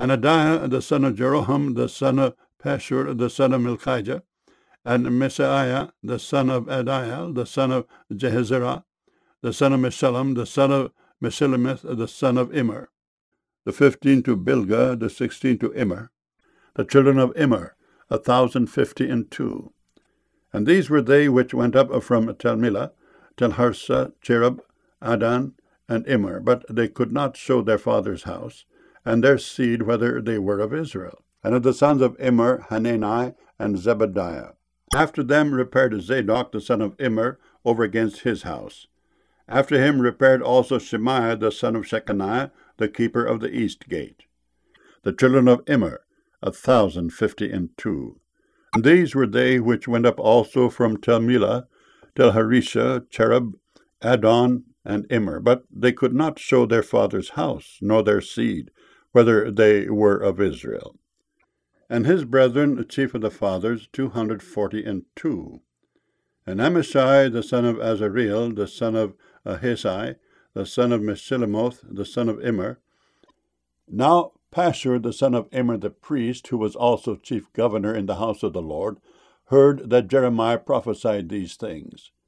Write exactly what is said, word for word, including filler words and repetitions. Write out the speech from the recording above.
Anadiah the son of Jeroham, the son of Pashur, the son of Milchijah, and Messiah the son of Adiel, the son of Jehezerah, the son of Meshullam, the son of Meshillemith, the son of Immer. The fifteen to Bilgah, the sixteen to Immer. The children of Immer, a thousand fifty and two. And these were they which went up from Telmillah, Telharsa, Cherub, Adan, and Immer, but they could not show their father's house, and their seed whether they were of Israel. And of the sons of Immer, Hanani, and Zebadiah. After them repaired Zadok the son of Immer over against his house. After him repaired also Shemaiah the son of Shechaniah, the keeper of the east gate. The children of Immer, a thousand fifty and two. And these were they which went up also from Telmillah, Telharisha, Cherub, Adon, and Immer, but they could not show their father's house, nor their seed, whether they were of Israel. And his brethren, the chief of the fathers, two hundred forty and two. And Amashai the son of Azareel, the son of Ahisai, the son of Meshillemoth, the son of Immer. Now Pashur the son of Immer the priest, who was also chief governor in the house of the Lord, heard that Jeremiah prophesied these things.